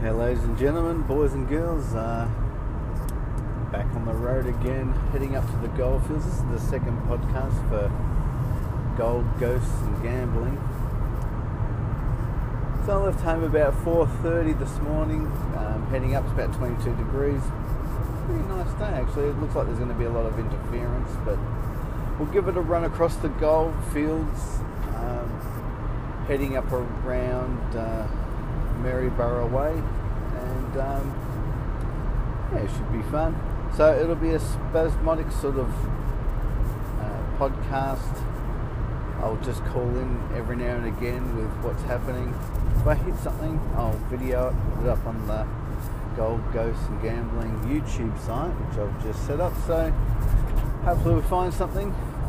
Hey ladies and gentlemen, boys and girls, back on the road again, heading up to the goldfields. This is the second podcast for Gold, Ghosts and Gambling. So I left home about 4:30 this morning, heading up. It's about 22 degrees. Pretty nice day actually. It looks like there's going to be a lot of interference, but we'll give it a run across the goldfields, heading up around Maryborough Way, and yeah, it should be fun. So it'll be a spasmodic sort of podcast. I'll just call in every now and again with what's happening. If I hit something, I'll video it, put it up on the Gold, Ghosts and Gambling YouTube site, which I've just set up. So hopefully we'll find something.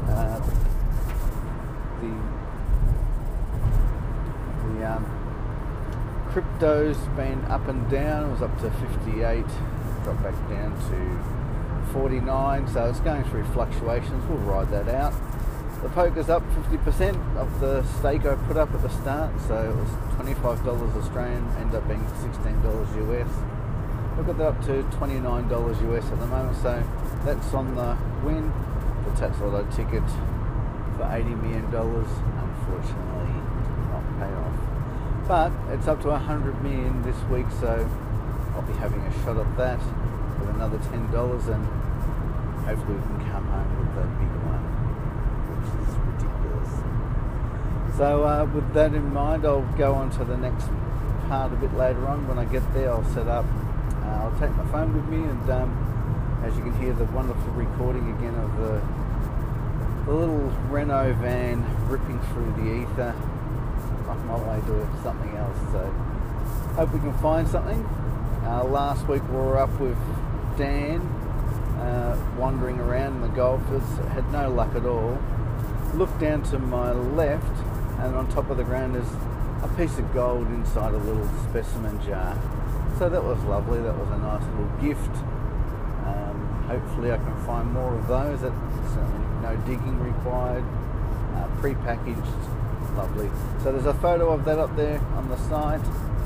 The crypto's been up and down. It was up to 58, dropped back down to 49, so it's going through fluctuations. We'll ride that out. The poker's up 50% of the stake I put up at the start, so it was $25 Australian, ended up being $16 US. We've got that up to $29 US at the moment, so that's on the win. The Tats Lotto ticket for $80 million, unfortunately not pay off. But it's up to 100 million this week, so I'll be having a shot at that with another $10, and hopefully we can come home with the big one, which is ridiculous. So with that in mind, I'll go on to the next part a bit later on. When I get there, I'll set up. I'll take my phone with me, and as you can hear, the wonderful recording again of the little Renault van ripping through the ether on my way to something else. So hope we can find something. Last week we were up with Dan, wandering around in the goldfields. Had no luck at all. Looked down to my left, and on top of the ground is a piece of gold inside a little specimen jar. So that was lovely. That was a nice little gift. Hopefully I can find more of those. Certainly no digging required. Pre-packaged. Lovely. So there's a photo of that up there on the site.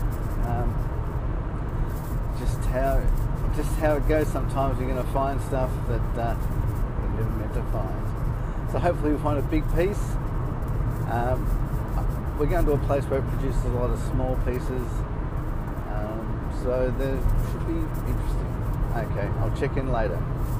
Just how it goes. Sometimes you're going to find stuff that you're never meant to find. So hopefully we'll find a big piece. We're going to a place where it produces a lot of small pieces. So there should be interesting. Okay, I'll check in later.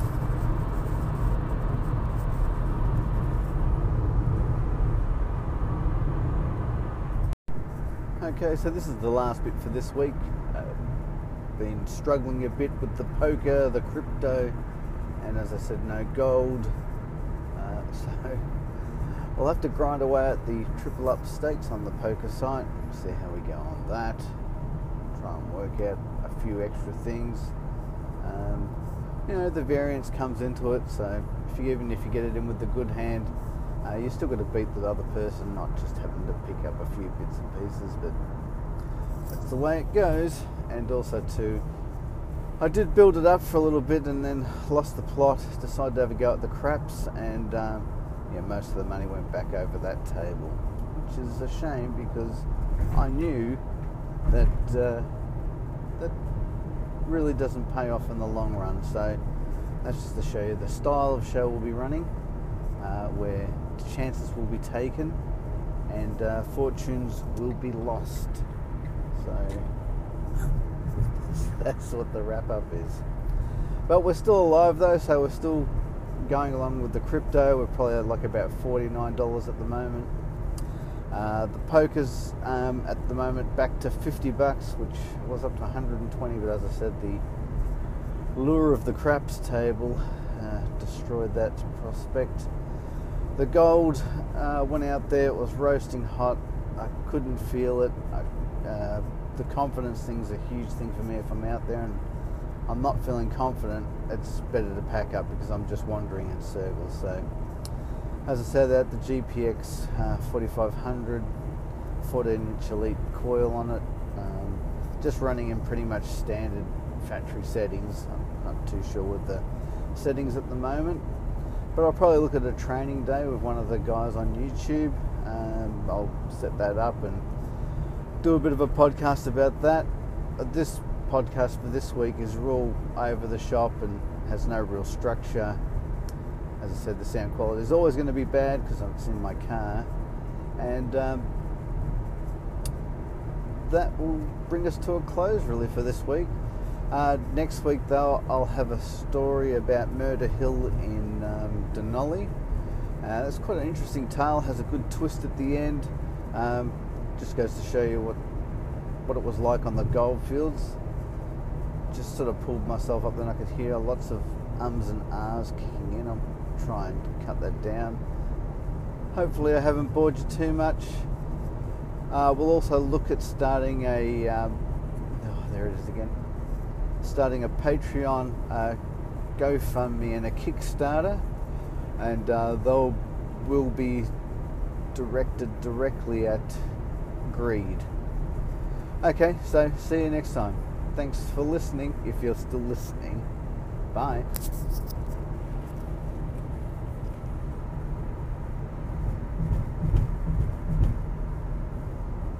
Okay, so this is the last bit for this week. Been struggling a bit with the poker, the crypto, and as I said, no gold. So we'll have to grind away at the triple up stakes on the poker site, see how we go on that. Try and work out a few extra things. You know, the variance comes into it, so even if you get it in with the good hand, you still got to beat the other person, not just having to pick up a few bits and pieces, but that's the way it goes. And also too, I did build it up for a little bit and then lost the plot, decided to have a go at the craps, and yeah, most of the money went back over that table, which is a shame because I knew that that really doesn't pay off in the long run. So that's just to show you the style of show we'll be running, where chances will be taken and fortunes will be lost. So that's what the wrap up is. But we're still alive though, so we're still going along with the crypto. We're probably at like about $49 at the moment. The poker's at the moment back to $50, which was up to 120, but as I said, the lure of the craps table destroyed that prospect. The gold went out there, it was roasting hot. I couldn't feel it. The confidence thing's a huge thing for me. If I'm out there and I'm not feeling confident, it's better to pack up because I'm just wandering in circles. So as I said, at the GPX 4500, 14-inch Elite coil on it, just running in pretty much standard factory settings. I'm not too sure with the settings at the moment, but I'll probably look at a training day with one of the guys on YouTube. I'll set that up and do a bit of a podcast about that. this podcast for this week is real over the shop and has no real structure. As I said, the sound quality is always going to be bad because it's in my car, and that will bring us to a close really for this week. Next week though, I'll have a story about Murder Hill in Denali. It's quite an interesting tale, has a good twist at the end. Just goes to show you what it was like on the goldfields. Just sort of pulled myself up, then I could hear lots of ums and ahs kicking in. I'm trying to cut that down. Hopefully I haven't bored you too much. We'll also look at starting there it is again. Starting a Patreon, GoFundMe and a Kickstarter, and they will be directed directly at greed. Okay, so see you next time. Thanks for listening, if you're still listening. Bye.